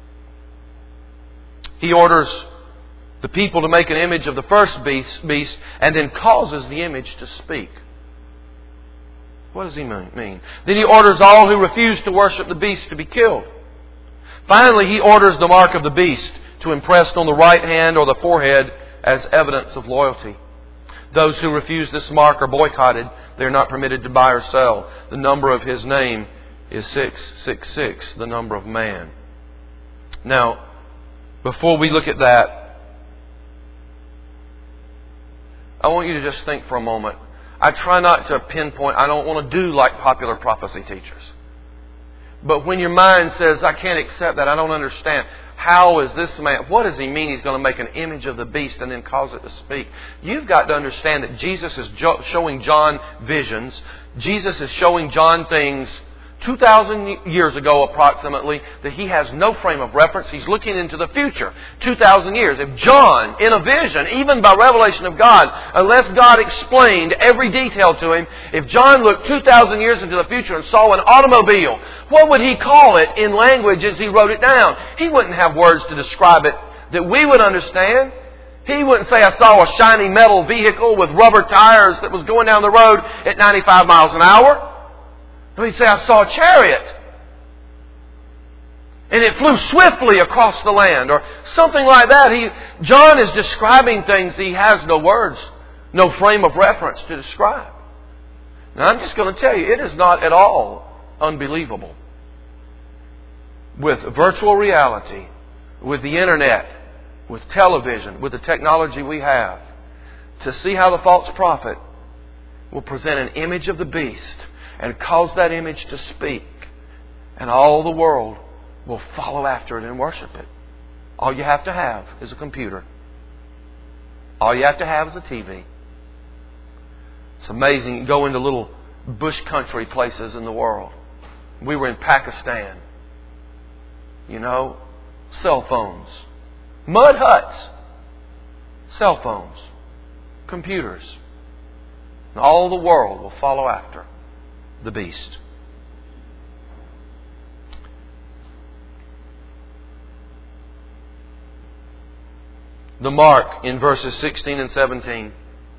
He orders the people to make an image of the first beast, beast and then causes the image to speak. What does he mean? Then he orders all who refuse to worship the beast to be killed. Finally, he orders the mark of the beast to impress on the right hand or the forehead as evidence of loyalty. Those who refuse this mark are boycotted. They are not permitted to buy or sell. The number of his name is six six six, the number of man. Now, before we look at that, I want you to just think for a moment. I try not to pinpoint. I don't want to do like popular prophecy teachers. But when your mind says, I can't accept that, I don't understand. How is this man, what does he mean he's going to make an image of the beast and then cause it to speak? You've got to understand that Jesus is jo- showing John visions. Jesus is showing John things two thousand years ago approximately that he has no frame of reference. He's looking into the future. two thousand years. If John, in a vision, even by revelation of God, unless God explained every detail to him, if John looked two thousand years into the future and saw an automobile, what would he call it in language as he wrote it down? He wouldn't have words to describe it that we would understand. He wouldn't say, I saw a shiny metal vehicle with rubber tires that was going down the road at ninety-five miles an hour. He'd say, I saw a chariot. And it flew swiftly across the land. Or something like that. He, John is describing things that he has no words, no frame of reference to describe. Now I'm just going to tell you, it is not at all unbelievable. With virtual reality, with the internet, with television, with the technology we have, to see how the false prophet will present an image of the beast and cause that image to speak And all the world will follow after it and worship it. All you have to have is a computer. All you have to have is a T V. It's amazing. You go into little bush country places in the world. We were in Pakistan. You know, cell phones. Mud huts. Cell phones. Computers. And all the world will follow after the beast. The mark in verses sixteen and seventeen.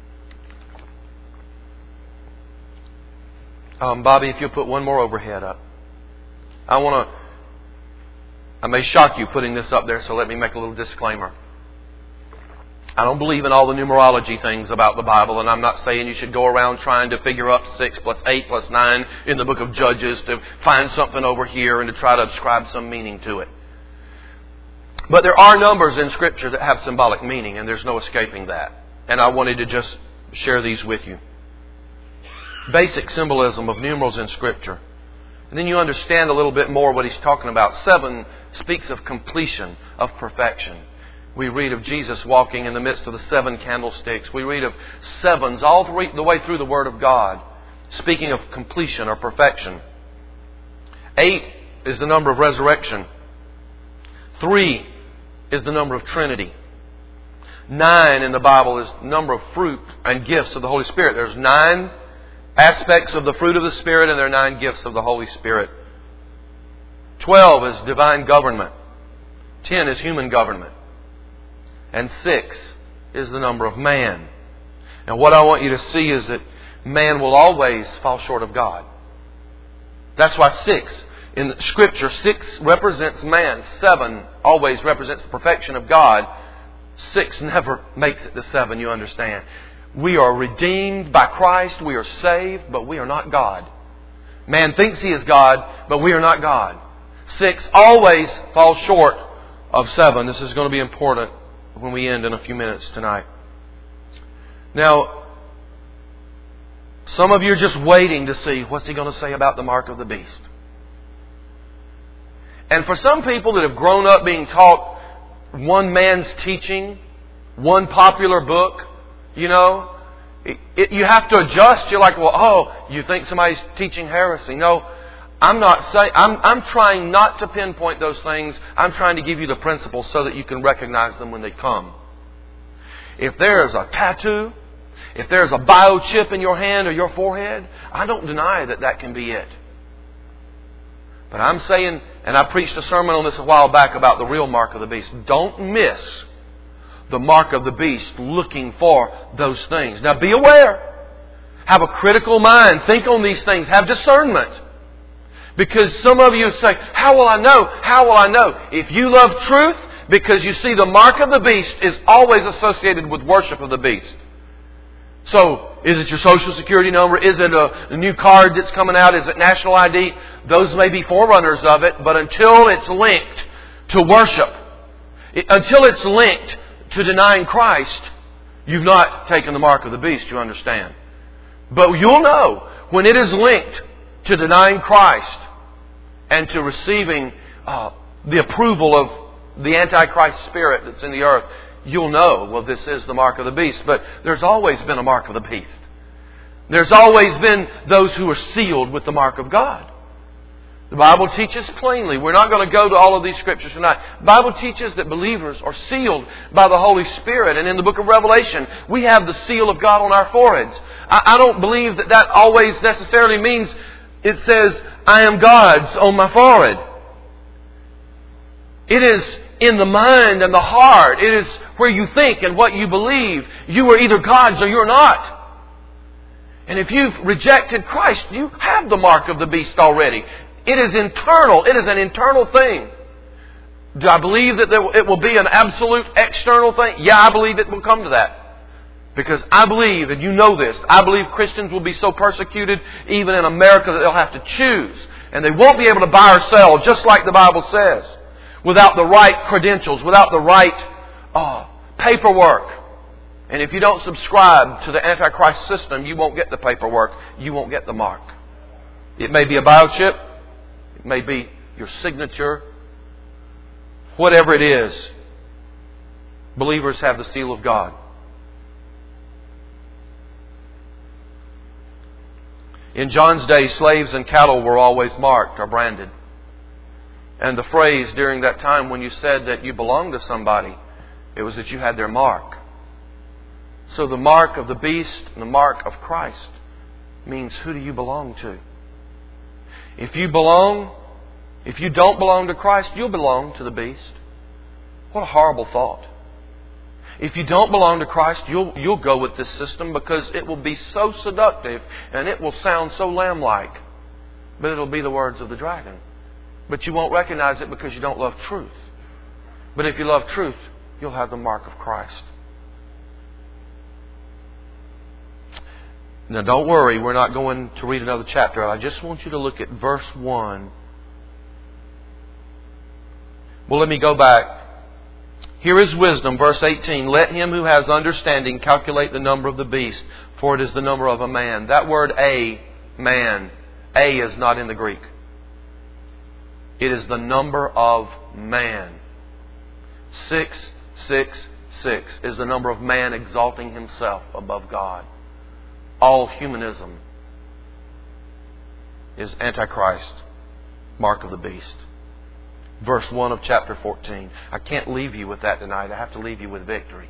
Um, Bobby, if you'll put one more overhead up. I want to... I may shock you putting this up there, so let me make a little disclaimer. I don't believe in all the numerology things about the Bible, and I'm not saying you should go around trying to figure up six plus eight plus nine in the book of Judges to find something over here and to try to ascribe some meaning to it. But there are numbers in Scripture that have symbolic meaning, and there's no escaping that. And I wanted to just share these with you. Basic symbolism of numerals in Scripture. And then you understand a little bit more what he's talking about. Seven speaks of completion, of perfection. We read of Jesus walking in the midst of the seven candlesticks. We read of sevens all the way through the Word of God, speaking of completion or perfection. Eight is the number of resurrection. Three is the number of Trinity. Nine in the Bible is the number of fruit and gifts of the Holy Spirit. There's nine aspects of the fruit of the Spirit, and there are nine gifts of the Holy Spirit. Twelve is divine government. Ten is human government. And six is the number of man. And what I want you to see is that man will always fall short of God. That's why six, in Scripture, six represents man. Seven always represents the perfection of God. Six never makes it to seven, you understand. We are redeemed by Christ. We are saved, but we are not God. Man thinks he is God, but we are not God. Six always falls short of seven. This is going to be important when we end in a few minutes tonight. Now, some of you are just waiting to see what's he going to say about the mark of the beast. And for some people that have grown up being taught one man's teaching, one popular book, you know, it, it, you have to adjust. You're like, well, oh, you think somebody's teaching heresy. No, I'm not saying, I'm, I'm trying not to pinpoint those things. I'm trying to give you the principles so that you can recognize them when they come. If there's a tattoo, if there's a biochip in your hand or your forehead, I don't deny that that can be it. But I'm saying, and I preached a sermon on this a while back about the real mark of the beast. Don't miss the mark of the beast looking for those things. Now be aware. Have a critical mind. Think on these things. Have discernment. Because some of you say, how will I know? How will I know? If you love truth, because you see the mark of the beast is always associated with worship of the beast. So, is it your social security number? Is it a, a new card that's coming out? Is it national I D? Those may be forerunners of it, but until it's linked to worship, it, until it's linked to denying Christ, you've not taken the mark of the beast, you understand. But you'll know when it is linked to denying Christ and to receiving uh, the approval of the Antichrist spirit that's in the earth, you'll know, well, this is the mark of the beast. But there's always been a mark of the beast. There's always been those who are sealed with the mark of God. The Bible teaches plainly. We're not going to go to all of these scriptures tonight. The Bible teaches that believers are sealed by the Holy Spirit. And in the book of Revelation, we have the seal of God on our foreheads. I, I don't believe that that always necessarily means it says, I am God's on my forehead. It is in the mind and the heart. It is where you think and what you believe. You are either God's or you're not. And if you've rejected Christ, you have the mark of the beast already. It is internal. It is an internal thing. Do I believe that there, it will be an absolute external thing? Yeah, I believe it will come to that. Because I believe, and you know this, I believe Christians will be so persecuted, even in America, that they'll have to choose. And they won't be able to buy or sell, just like the Bible says, without the right credentials, without the right uh, paperwork. And if you don't subscribe to the Antichrist system, you won't get the paperwork. You won't get the mark. It may be a biochip. It may be your signature, whatever it is, believers have the seal of God. In John's day, slaves and cattle were always marked or branded. And the phrase during that time when you said that you belonged to somebody, it was that you had their mark. So the mark of the beast and the mark of Christ means, who do you belong to? If you belong, if you don't belong to Christ, you'll belong to the beast. What a horrible thought. If you don't belong to Christ, you'll, you'll go with this system because it will be so seductive and it will sound so lamb-like. But it'll be the words of the dragon. But you won't recognize it because you don't love truth. But if you love truth, you'll have the mark of Christ. Now don't worry, we're not going to read another chapter. I just want you to look at verse one. Well, let me go back. Here is wisdom, verse eighteen. Let him who has understanding calculate the number of the beast, for it is the number of a man. That word a, man, a is not in the Greek. It is the number of man. Six, six, six is the number of man exalting himself above God. All humanism is Antichrist, mark of the beast. Verse one of chapter fourteen. I can't leave you with that tonight. I have to leave you with victory.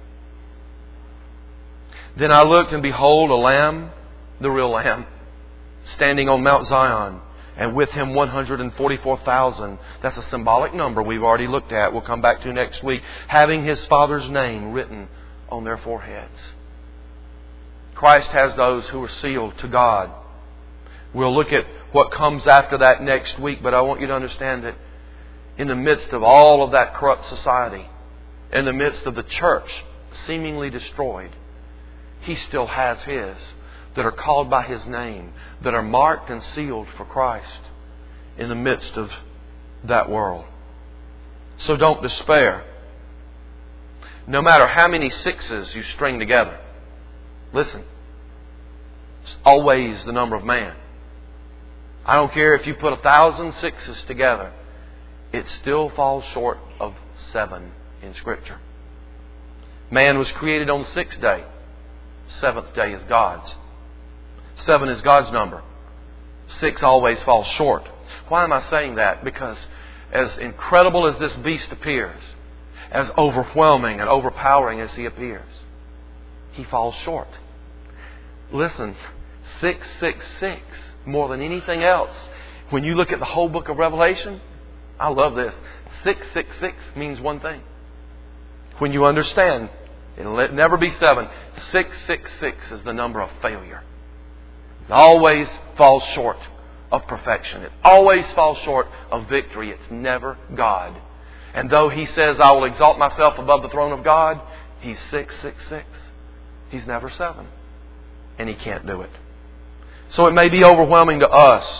Then I looked, and behold, a lamb, the real lamb, standing on Mount Zion, and with him one hundred forty-four thousand. That's a symbolic number we've already looked at. We'll come back to next week. Having his Father's name written on their foreheads. Christ has those who are sealed to God. We'll look at what comes after that next week, but I want you to understand that in the midst of all of that corrupt society, in the midst of the church seemingly destroyed, He still has His that are called by His name, that are marked and sealed for Christ in the midst of that world. So don't despair. No matter how many sixes you string together, listen, it's always the number of man. I don't care if you put a thousand sixes together, it still falls short of seven in Scripture. Man was created on the sixth day. Seventh day is God's. Seven is God's number. Six always falls short. Why am I saying that? Because as incredible as this beast appears, as overwhelming and overpowering as he appears, he falls short. Listen, six six six, more than anything else, when you look at the whole book of Revelation, I love this. six six six means one thing. When you understand, it'll never be seven. six six six is the number of failure. It always falls short of perfection. It always falls short of victory. It's never God. And though He says, I will exalt myself above the throne of God, He's six six six. He's never seven. And He can't do it. So it may be overwhelming to us.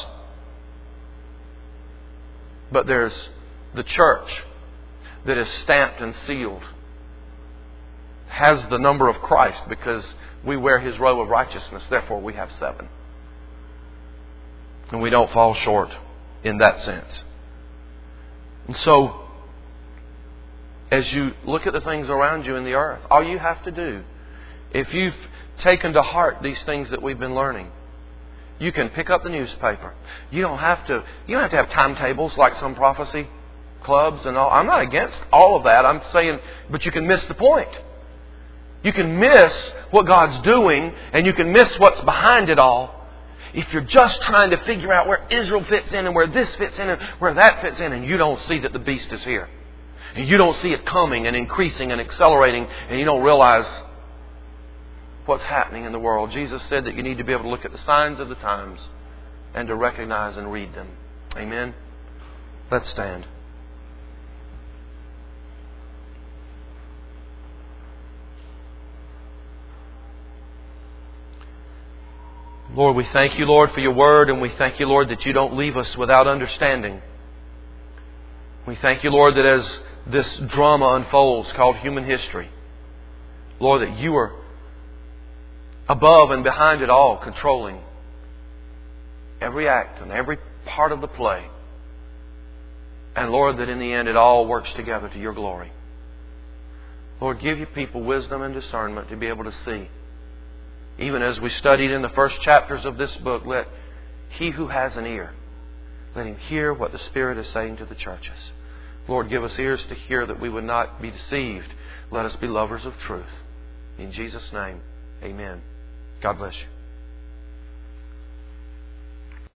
But there's the church that is stamped and sealed, has the number of Christ because we wear His robe of righteousness. Therefore we have seven. And we don't fall short in that sense. And so, as you look at the things around you in the earth, all you have to do, if you've taken to heart these things that we've been learning, you can pick up the newspaper. You don't have to, you don't have to have timetables like some prophecy clubs and all. I'm not against all of that. I'm saying, but you can miss the point. You can miss what God's doing, and you can miss what's behind it all if you're just trying to figure out where Israel fits in and where this fits in and where that fits in, and you don't see that the beast is here. And you don't see it coming and increasing and accelerating, and you don't realize what's happening in the world. Jesus said that you need to be able to look at the signs of the times and to recognize and read them. Amen? Let's stand. Lord, we thank You, Lord, for Your Word, and we thank You, Lord, that You don't leave us without understanding. We thank You, Lord, that as this drama unfolds called human history, Lord, that You are above and behind it all, controlling every act and every part of the play. And Lord, that in the end it all works together to Your glory. Lord, give Your people wisdom and discernment to be able to see. Even as we studied in the first chapters of this book, let he who has an ear, let him hear what the Spirit is saying to the churches. Lord, give us ears to hear that we would not be deceived. Let us be lovers of truth. In Jesus' name, amen. God bless you.